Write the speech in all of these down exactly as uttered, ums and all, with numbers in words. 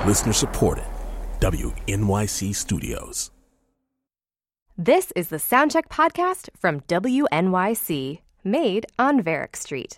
Listener supported. W N Y C Studios. This is the Soundcheck podcast from W N Y C, made on Varick Street.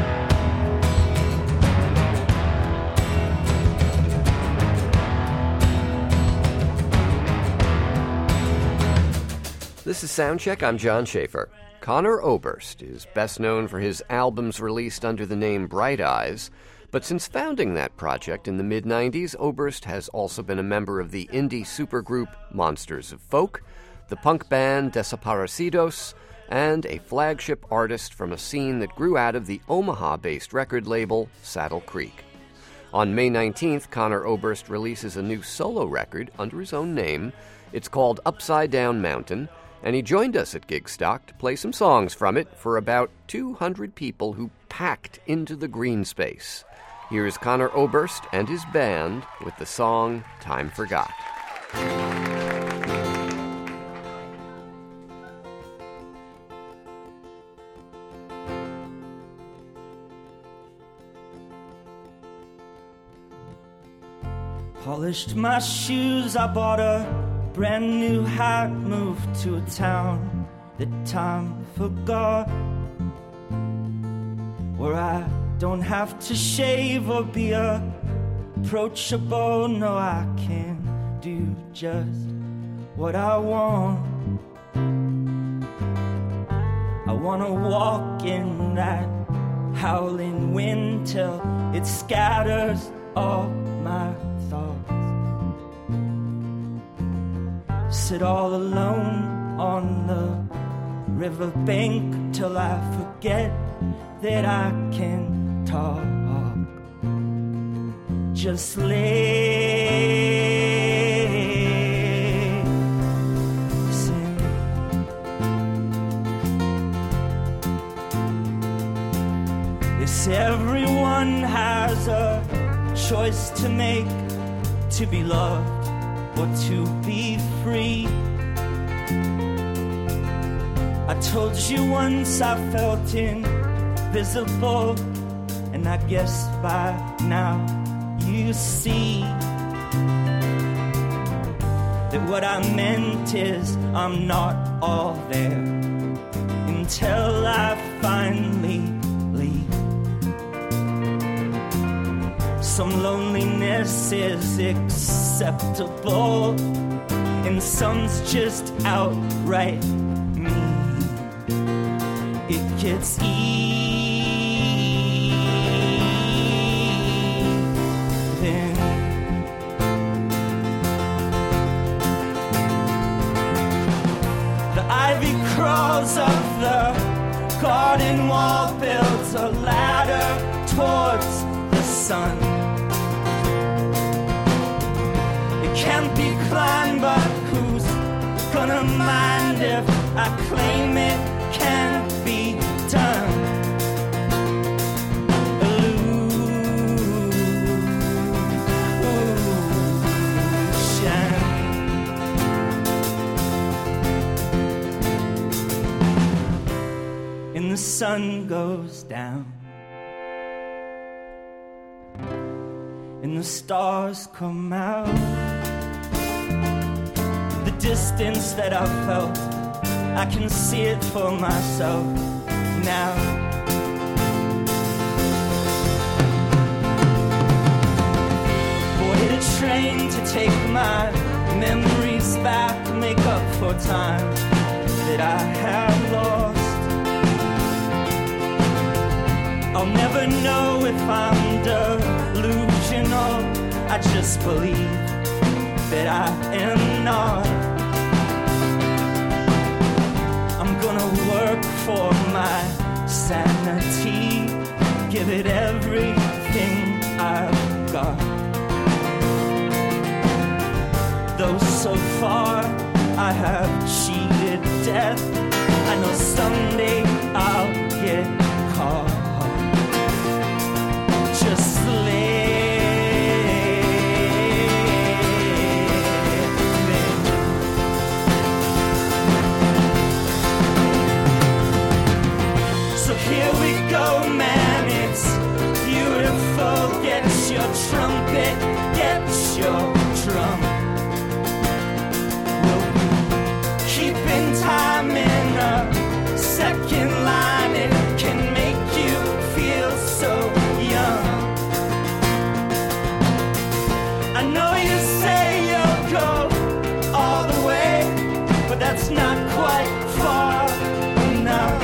This is Soundcheck. I'm John Schaefer. Conor Oberst is best known for his albums released under the name Bright Eyes, but since founding that project in the mid nineties, Oberst has also been a member of the indie supergroup Monsters of Folk, the punk band Desaparecidos, and a flagship artist from a scene that grew out of the Omaha-based record label Saddle Creek. On May nineteenth, Conor Oberst releases a new solo record under his own name. It's called Upside Down Mountain, and he joined us at Gigstock to play some songs from it for about two hundred people who packed into the green space. Here's Conor Oberst and his band with the song Time Forgot. Polished my shoes, I bought a brand new hat, moved to a town that time forgot, where I don't have to shave or be approachable. No, I can do just what I want. I wanna walk in that howling wind till it scatters all my thoughts. Sit all alone on the riverbank till I forget that I can talk. Just listen. Yes, everyone has a choice to make, to be loved or to be free. I told you once I felt invisible, and I guess by now you see that what I meant is I'm not all there until I finally leave. Some loneliness is acceptable, and some's just outright mean. It gets even. The ivy crawls up the garden wall, builds a ladder towards the sun. It can't be climbed, but who's gonna mind if I claim it can't be done? Illusion. And the sun goes down, and the stars come out. The distance that I felt, I can see it for myself now. Boarded a train to take my memories back, make up for time that I have lost. I'll never know if I'm delusional, I just believe that I am not. I'm gonna work for my sanity, give it everything I've got. Though so far I have cheated death, I know someday I'll get caught. Just so here we go, man, it's beautiful. Get your trumpet, get your drum. We'll be keeping time in a second line. It can make you feel so young. I know you say you'll go all the way, but that's not quite far enough.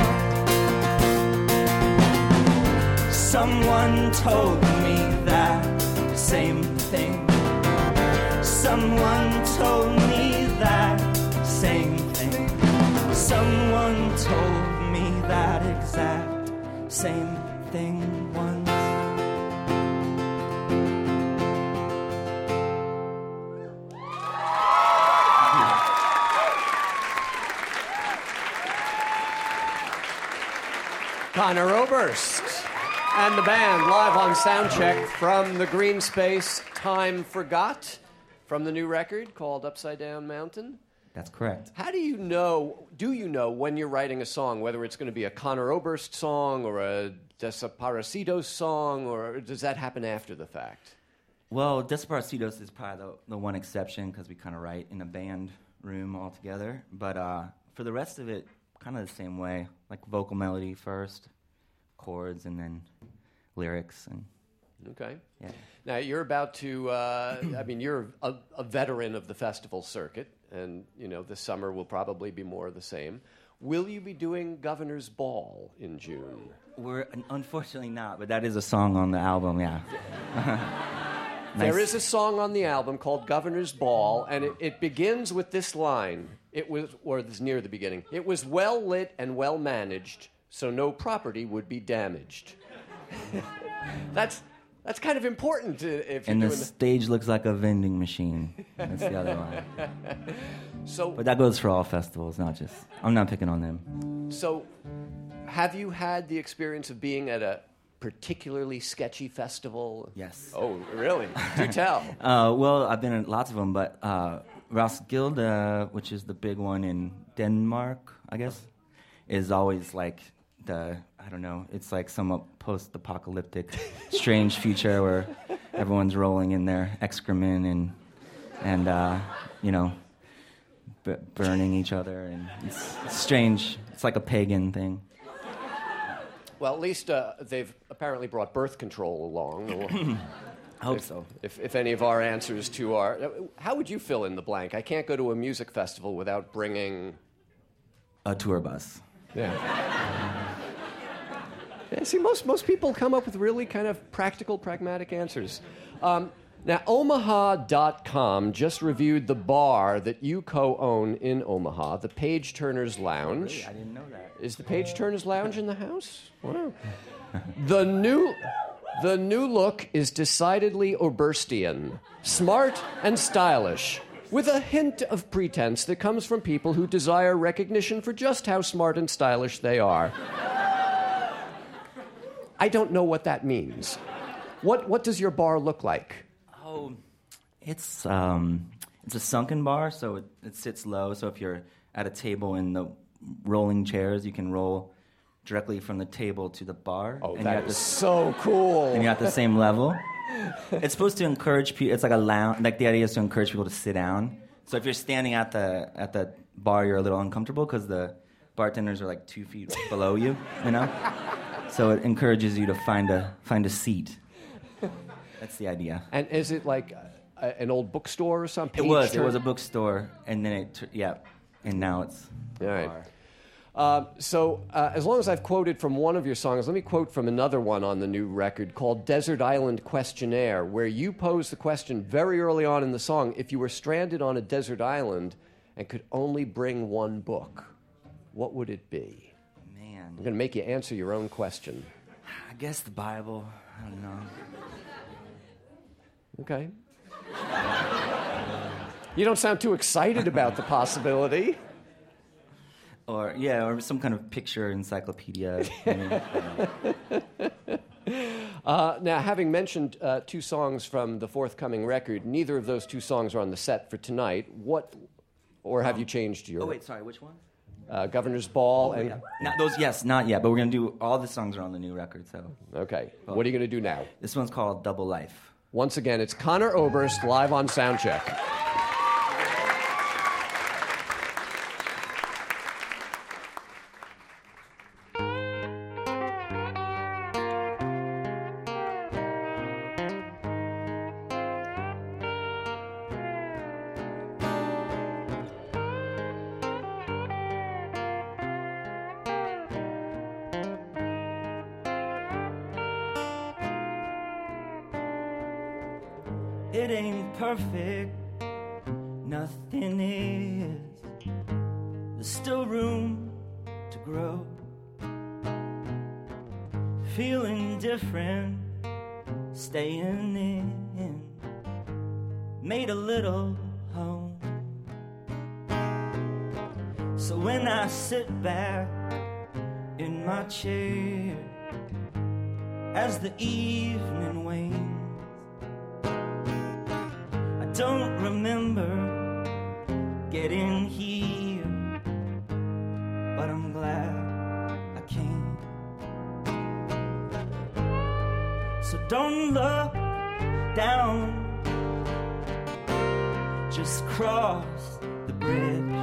Someone told me that same thing. Someone told me that same thing. Someone told me that exact same thing once. Conor Oberst and the band live on Soundcheck from the Green Space Time Forgot, from the new record called Upside Down Mountain. That's correct. How do you know, do you know when you're writing a song, whether it's going to be a Conor Oberst song or a Desaparecidos song, or does that happen after the fact? Well, Desaparecidos is probably the, the one exception because we kind of write in a band room all together. But uh, for the rest of it, kind of the same way, like vocal melody first, chords, and then lyrics. And okay. Yeah. Now, you're about to, uh, I mean, you're a, a veteran of the festival circuit, and, you know, this summer will probably be more of the same. Will you be doing Governor's Ball in June? We're unfortunately not, but that is a song on the album, yeah. Nice. There is a song on the album called Governor's Ball, and it, it begins with this line. It was, or it's near the beginning. It was well lit and well managed, so no property would be damaged. That's that's kind of important to, if you're and the doing stage looks like a vending machine. That's the other line. So, but that goes for all festivals, not just. I'm not picking on them. So, have you had the experience of being at a particularly sketchy festival? Yes. Oh, really? Do tell. Uh, well, I've been at lots of them, but uh, Roskilde, which is the big one in Denmark, I guess, is always like the, I don't know, it's like some post-apocalyptic strange future where everyone's rolling in their excrement and, and uh, you know, b- burning each other. And it's, it's strange. It's like a pagan thing. Well, at least uh, they've apparently brought birth control along. I hope if, so. If, if any of our answers to our... How would you fill in the blank? I can't go to a music festival without bringing... A tour bus. Yeah. Yeah, see, most, most people come up with really kind of practical, pragmatic answers. Um, now, Omaha dot com just reviewed the bar that you co-own in Omaha, the Page Turner's Lounge. Really? I didn't know that. Is the Page Turner's Lounge in the house? Wow. The new, the new look is decidedly Oberstian, smart and stylish, with a hint of pretense that comes from people who desire recognition for just how smart and stylish they are. I don't know what that means. What what does your bar look like? Oh, it's um, it's a sunken bar, so it, it sits low. So if you're at a table in the rolling chairs, you can roll directly from the table to the bar. Oh, and that you're at is the, so cool. And you're at the same level. It's supposed to encourage people. It's like a lounge. Like the idea is to encourage people to sit down. So if you're standing at the at the bar, you're a little uncomfortable because the bartenders are like two feet below you. You know. So it encourages you to find a find a seat. That's the idea. And is it like a, an old bookstore or something? It was. It was a bookstore, and then it, yeah, and now it's all right. a bar. Uh, so uh, as long as I've quoted from one of your songs, let me quote from another one on the new record called Desert Island Questionnaire, where you pose the question very early on in the song, if you were stranded on a desert island and could only bring one book, what would it be? Man. I'm going to make you answer your own question. I guess the Bible. I don't know. Okay. You don't sound too excited about the possibility. Or, yeah, or some kind of picture encyclopedia. uh, now, having mentioned uh, two songs from the forthcoming record, neither of those two songs are on the set for tonight. What, or have um, you changed your... Oh, wait, sorry, which one? Uh, Governor's Ball. Oh, and yeah. Not those, yes, not yet, but we're going to do... All the songs are on the new record, so... Okay. Well, what are you going to do now? This one's called Double Life. Once again, it's Conor Oberst live on Soundcheck. It ain't perfect, nothing is. There's still room to grow. Feeling different, staying in. Made a little home. So when I sit back in my chair as the evening wanes, don't remember getting here, but I'm glad I came. So don't look down, just cross the bridge.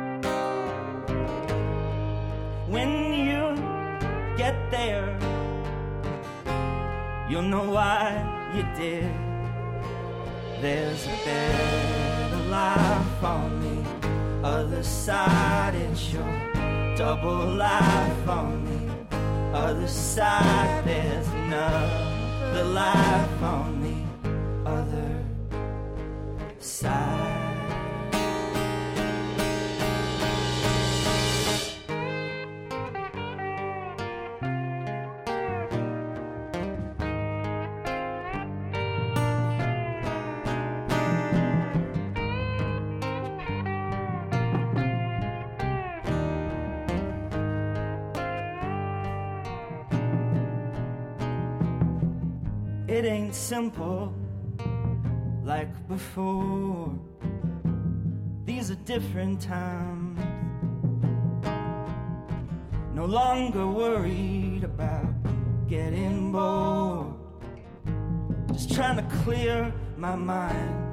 When you get there, you'll know why you did. There's a better life on the other side. It's your double life on the other side. There's another life on the other side. It ain't simple like before. These are different times. No longer worried about getting bored. Just trying to clear my mind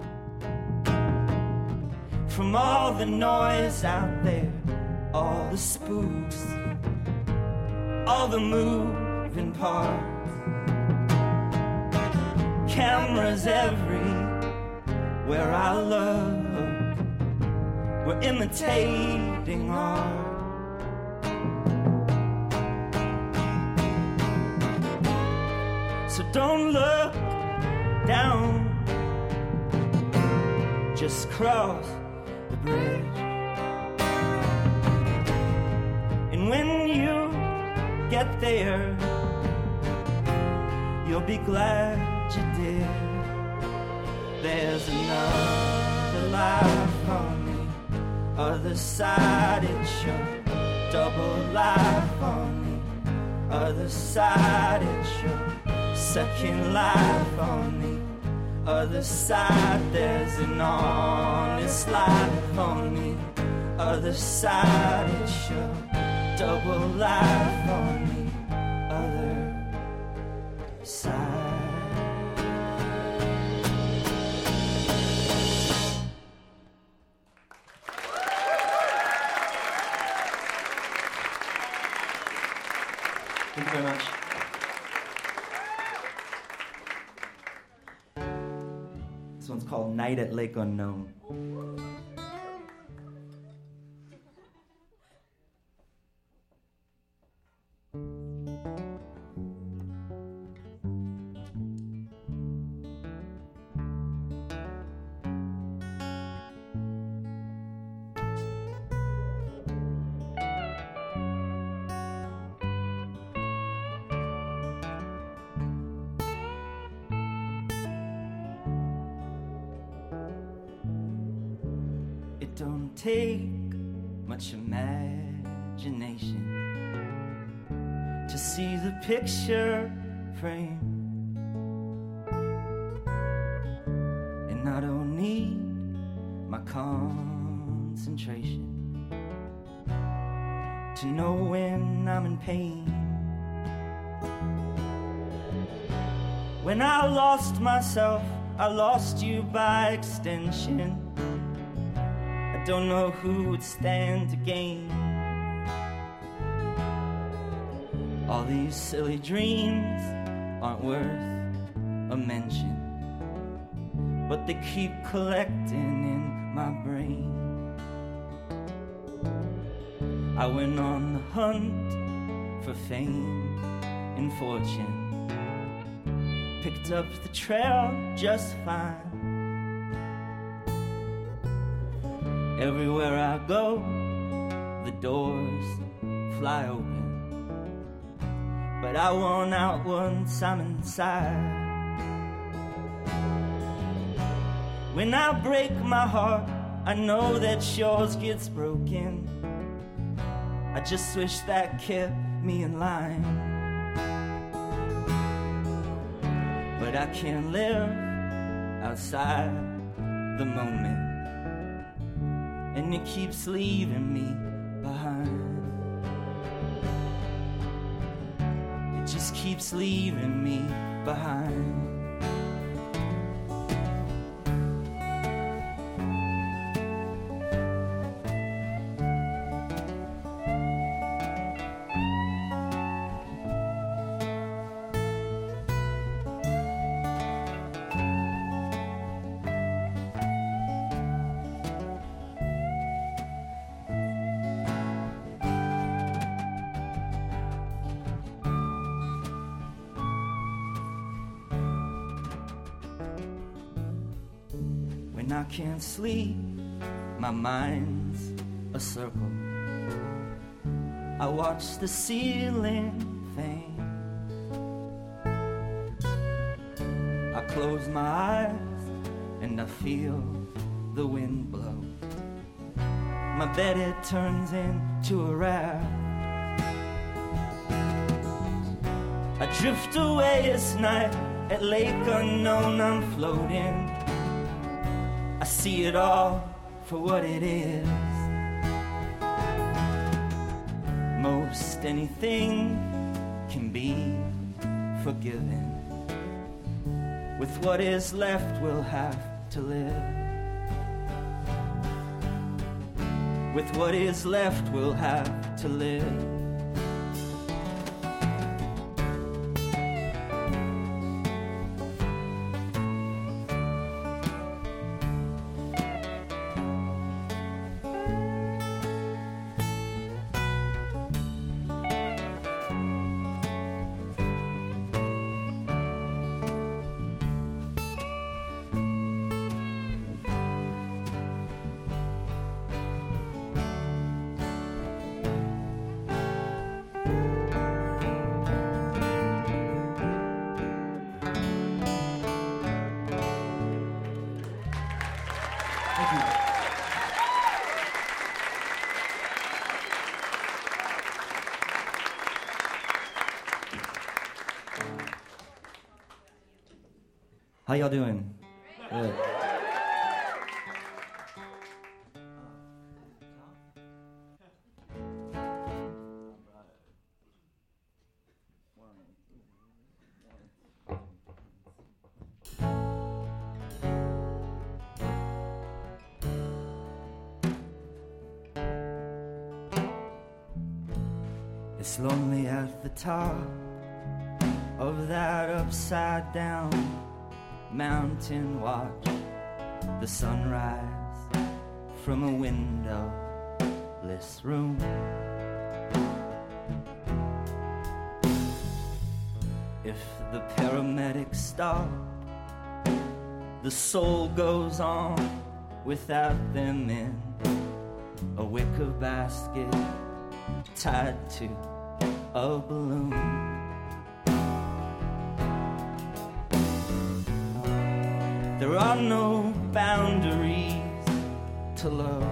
from all the noise out there, all the spooks, all the moving parts. Cameras everywhere I look. We're imitating art. So don't look down, just cross the bridge. And when you get there, you'll be glad you did. There's another life on the other side. It's your double life on the other side. It's your second life on the other side. There's an honest life on the other side. It's your double life on the other side. Thank you very much. This one's called Night at Lake Unknown. Don't take much imagination to see the picture frame, and I don't need my concentration to know when I'm in pain. When I lost myself, I lost you by extension. I don't know who would stand to gain. All these silly dreams aren't worth a mention, but they keep collecting in my brain. I went on the hunt for fame and fortune, picked up the trail just fine. Everywhere I go, the doors fly open, but I want out once I'm inside. When I break my heart, I know that yours gets broken. I just wish that kept me in line. But I can't live outside the moment, and it keeps leaving me behind. It just keeps leaving me behind. When I can't sleep, my mind's a circle. I watch the ceiling fade. I close my eyes and I feel the wind blow. My bed, it turns into a raft. I drift away this night, at lake unknown I'm floating. I see it all for what it is. Most anything can be forgiven. With what is left, we'll have to live. With what is left, we'll have to live. How y'all doing? Good. It's lonely at the top of that upside down mountain. Watch the sunrise from a windowless room. If the paramedics stop, the soul goes on without them in a wicker basket tied to a balloon. There are no boundaries to love.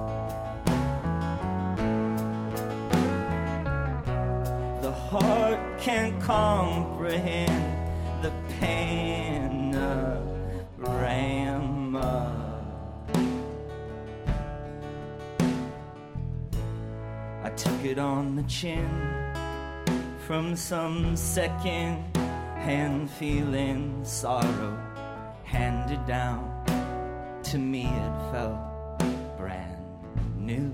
The heart can't comprehend the panorama. I took it on the chin from some second and feeling sorrow handed down. To me it felt brand new.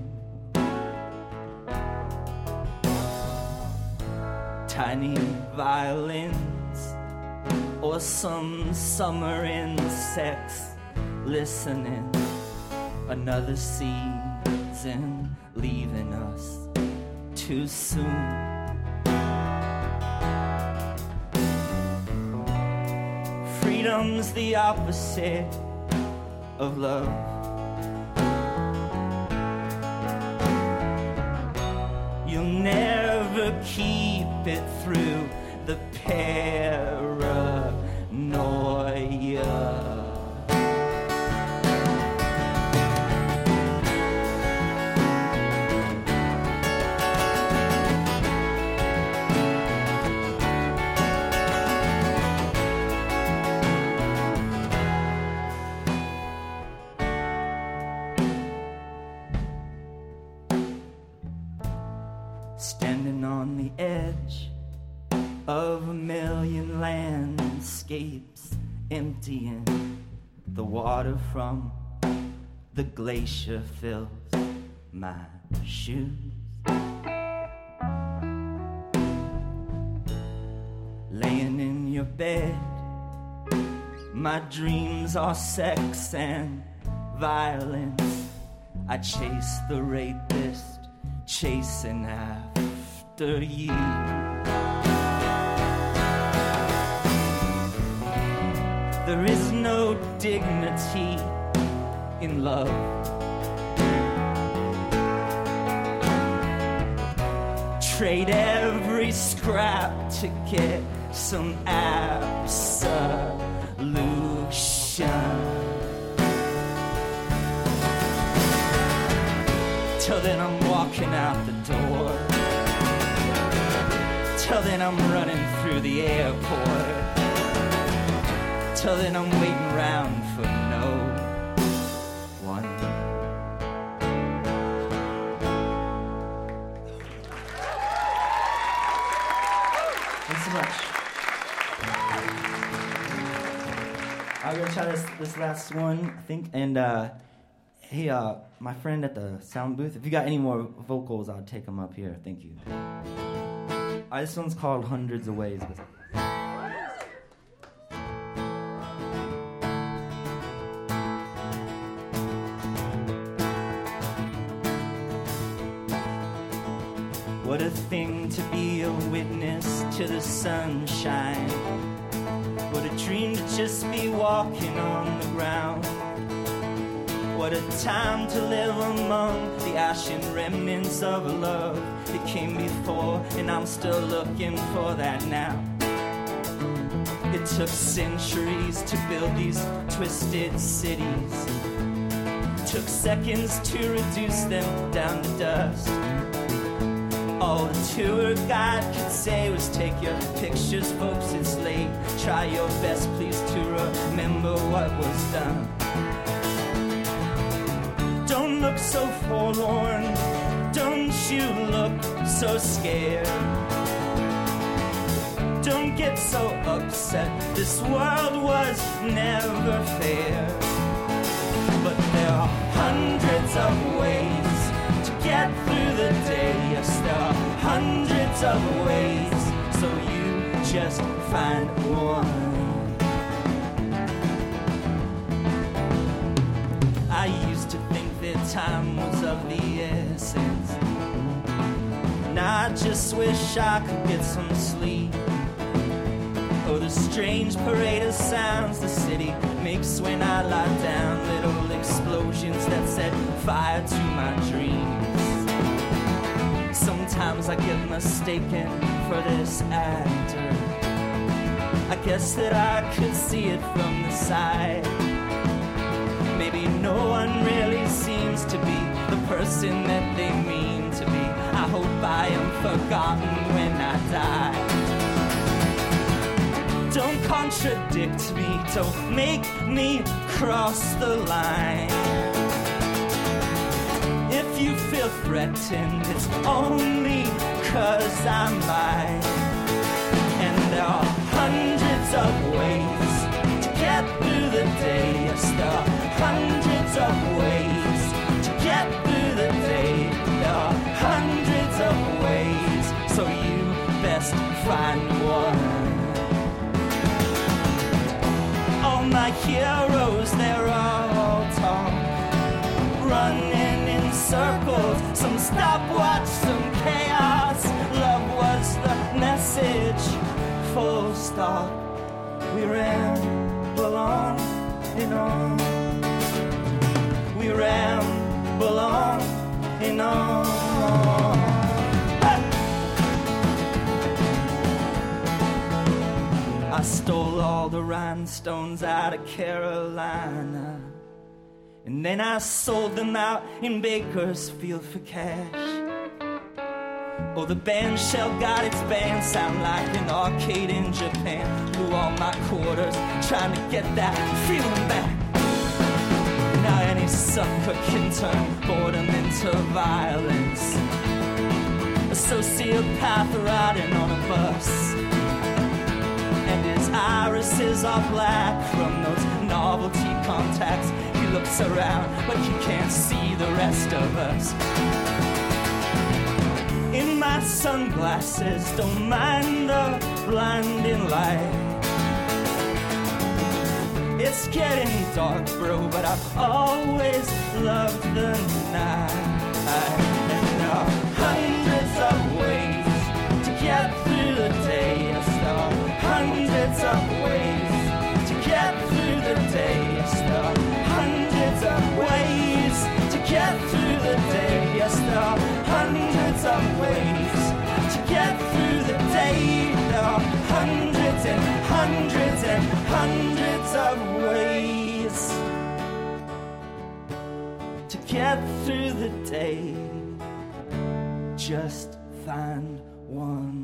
Tiny violins or some summer insects listening. Another season leaving us too soon. Freedom's the opposite of love. You'll never keep it through the paranoia. Standing on the edge of a million landscapes, emptying the water from the glacier fills my shoes. Laying in your bed, my dreams are sex and violence. I chase the rapist, chasing after you. There is no dignity in love. Trade every scrap to get some absolution. Till then I'm walking out the door. Till then I'm running through the airport. Till then I'm waiting around for no one. Thanks so much. I'm gonna try this this last one, I think, and uh, hey, uh, my friend at the sound booth, if you got any more vocals, I'll take them up here. Thank you. Uh, this one's called Hundreds of Ways. What a thing to be a witness to the sunshine. What a dream to just be walking on the ground. What a time to live among the ashen remnants of a love that came before, and I'm still looking for that now. It took centuries to build these twisted cities. Took seconds to reduce them down to dust. All the tour guide could say was take your pictures, folks, it's late. Try your best, please, to remember what was done. Don't look so forlorn, don't you look so scared. Don't get so upset, this world was never fair. But there are hundreds of ways to get through the day. Yes, there are hundreds of ways, so you just find one. I used to think that time was of the essence, and I just wish I could get some sleep. Oh, the strange parade of sounds the city makes when I lie down, little explosions that set fire to my dreams. Sometimes I get mistaken for this actor. I guess that I could see it from the side. Maybe no one really seems to be the person that they mean to be. I hope I am forgotten when I die. Don't contradict me, don't make me cross the line. If you feel threatened, it's only 'cause I'm mine. And there are hundreds of ways to get through the day. Yes, there are hundreds of ways to get through the day. There are hundreds of ways, so you best find one. All my heroes, they're all tall, running in circles, some stopwatch, some chaos. Love was the message, full stop. We ramble on and on. We ramble on and on. I stole all the rhinestones out of Carolina, and then I sold them out in Bakersfield for cash. Oh, the band shell got its band sound like an arcade in Japan. Blew all my quarters trying to get that feeling back. Now any sucker can turn boredom into violence. A sociopath riding on a bus, and his irises are black from those novelty contacts. He looks around, but he can't see the rest of us. In my sunglasses, don't mind the blinding light. It's getting dark, bro, but I've always loved the night. And there are hundreds of ways to get through the day. Yes, there are hundreds of ways to get through the day. Yes, there are hundreds of ways to get through the day. Yes, there are hundreds of ways to get through the day. There are hundreds and hundreds and hundreds of ways to get through the day. Just find one.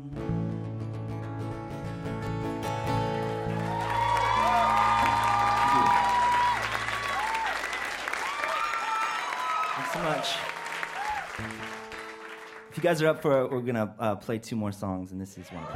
Thanks so much. If you guys are up for it, we're gonna uh, play two more songs, and this is one.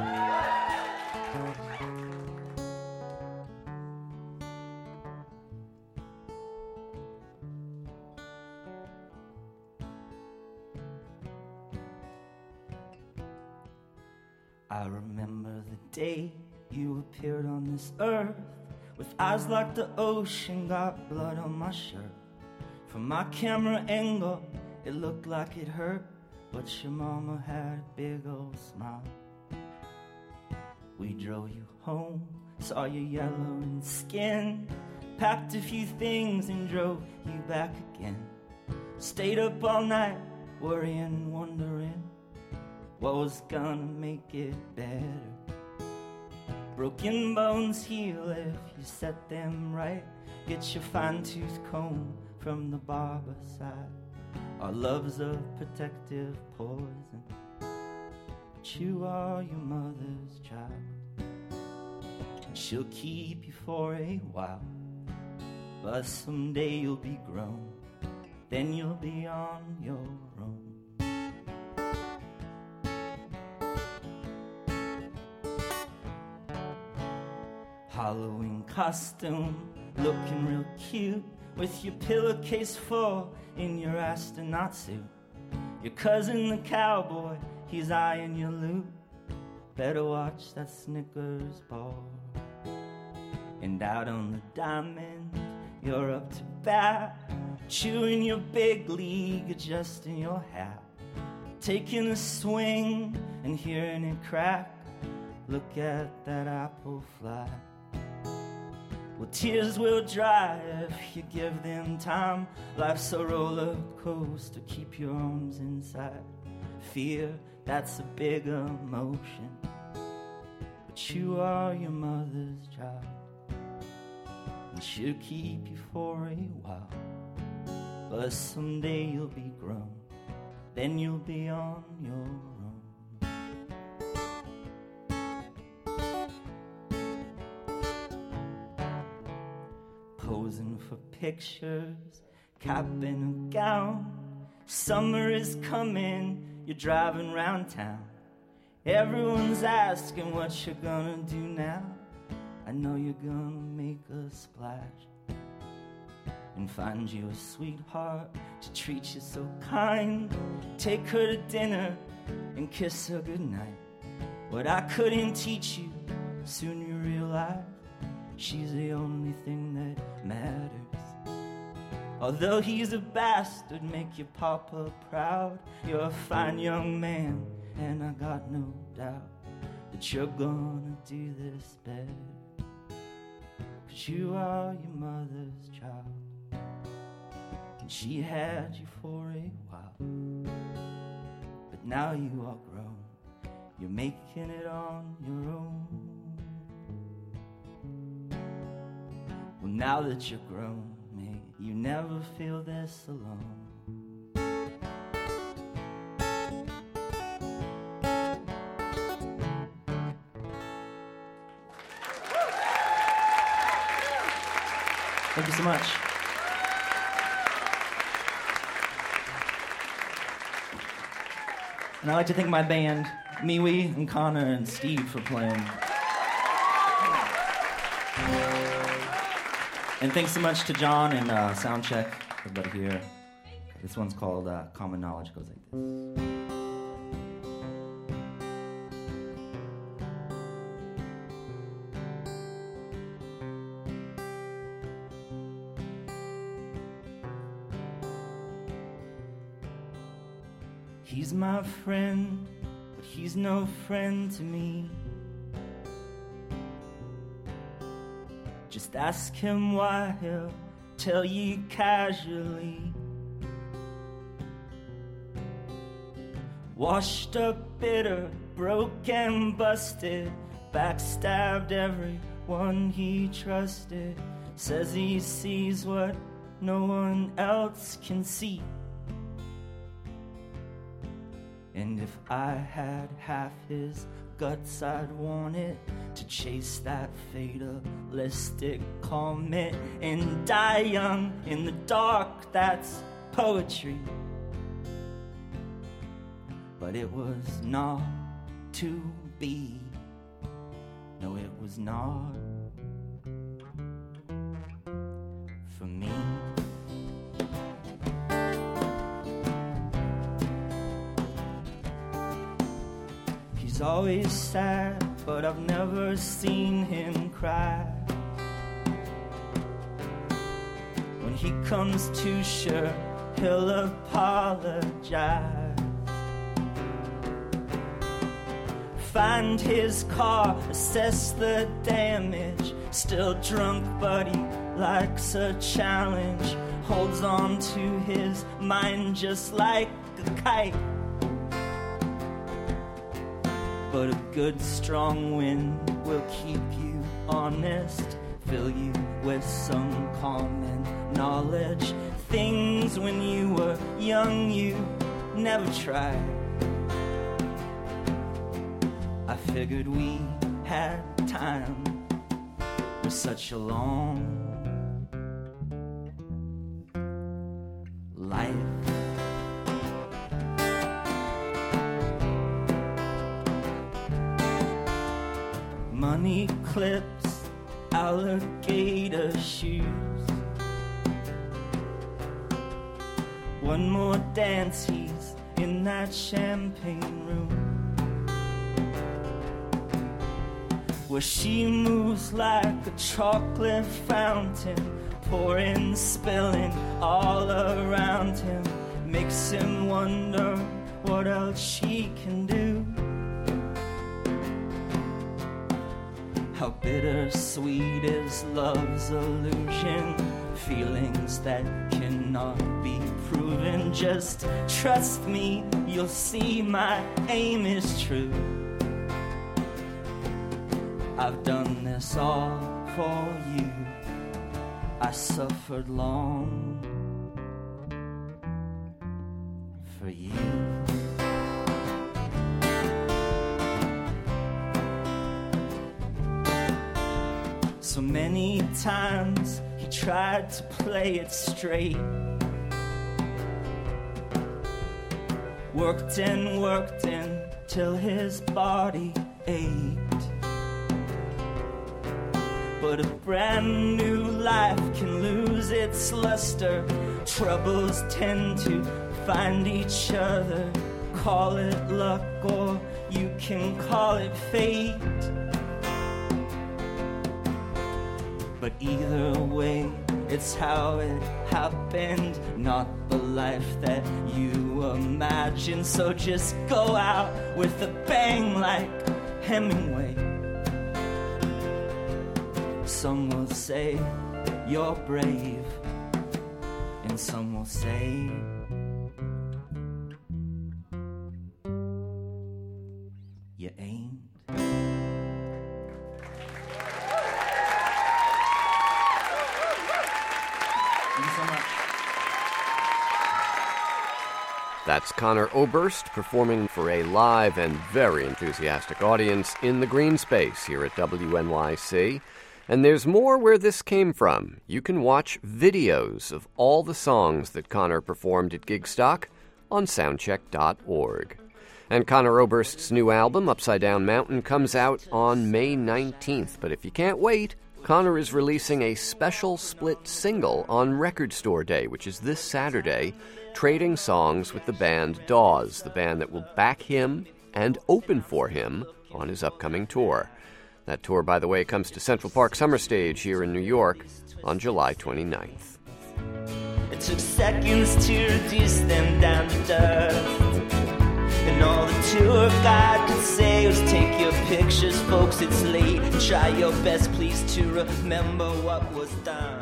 I remember the day you appeared on this earth, with eyes like the ocean, got blood on my shirt. From my camera angle, it looked like it hurt, but your mama had a big old smile. We drove you home, saw your yellowing skin, packed a few things and drove you back again. Stayed up all night, worrying, wondering what was gonna make it better. Broken bones heal if you set them right. Get your fine-tooth comb from the barber side. Our love's a protective poison, but you are your mother's child, and she'll keep you for a while. But someday you'll be grown, then you'll be on your own. Halloween costume, looking real cute, with your pillowcase full in your astronaut suit. Your cousin the cowboy, he's eyeing your loot. Better watch that Snickers bar. And out on the diamond, you're up to bat, chewing your big league, adjusting your hat, taking a swing and hearing it crack. Look at that apple fly. Well, tears will dry if you give them time. Life's a roller coaster, keep your arms inside. Fear, that's a big emotion, but you are your mother's child, and she'll keep you for a while. But someday you'll be grown, then you'll be on your own. Posing for pictures, cap and a gown. Summer is coming, you're driving round town. Everyone's asking what you're gonna do now. I know you're gonna make a splash and find you a sweetheart to treat you so kind. Take her to dinner and kiss her goodnight. What I couldn't teach you, soon you realize she's the only thing that matters. Although he's a bastard, make your papa proud. You're a fine young man, and I got no doubt that you're gonna do this better, 'cause you are your mother's child, and she had you for a while. But now you are grown, you're making it on your own. Well, now that you're grown, may you never feel this alone. Thank you so much. And I'd like to thank my band, Miwi and Connor and Steve, for playing. And thanks so much to John and uh, Soundcheck, everybody here. This one's called uh, Common Knowledge. It goes like this. He's my friend, but he's no friend to me. Just ask him why, he'll tell you casually. Washed up, bitter, broke and busted, backstabbed everyone he trusted. Says he sees what no one else can see. And if I had half his guts, I'd want it to chase that fatalistic comet and die young in the dark. That's poetry. But it was not to be. No, it was not for me. He's always sad, but I've never seen him cry. When he comes to, sure, he'll apologize. Find his car, assess the damage. Still drunk, but he likes a challenge. Holds on to his mind just like a kite. But a good strong wind will keep you honest, fill you with some common knowledge. Things when you were young you never tried. I figured we had time for such a long life. Money clips, alligator shoes. One more dance, he's in that champagne room, where she moves like a chocolate fountain, pouring, spilling all around him. Makes him wonder what else she can do. How bittersweet is love's illusion, feelings that cannot be proven. Just trust me, you'll see my aim is true. I've done this all for you. I suffered long for you. So many times he tried to play it straight, worked and worked until his body ached. But a brand new life can lose its luster. Troubles tend to find each other. Call it luck or you can call it fate. But either way, it's how it happened, not the life that you imagine. So just go out with a bang like Hemingway. Some will say you're brave, and some will say you ain't. That's Conor Oberst performing for a live and very enthusiastic audience in the green space here at W N Y C. And there's more where this came from. You can watch videos of all the songs that Conor performed at Gigstock on soundcheck dot org. And Conor Oberst's new album, Upside Down Mountain, comes out on May nineteenth. But if you can't wait, Conor is releasing a special split single on Record Store Day, which is this Saturday, trading songs with the band Dawes, the band that will back him and open for him on his upcoming tour. That tour, by the way, comes to Central Park Summer Stage here in New York on July twenty-ninth. It took seconds to reduce them down to dust. And all the tour guide could say was take your pictures, folks, it's late. Try your best, please, to remember what was done.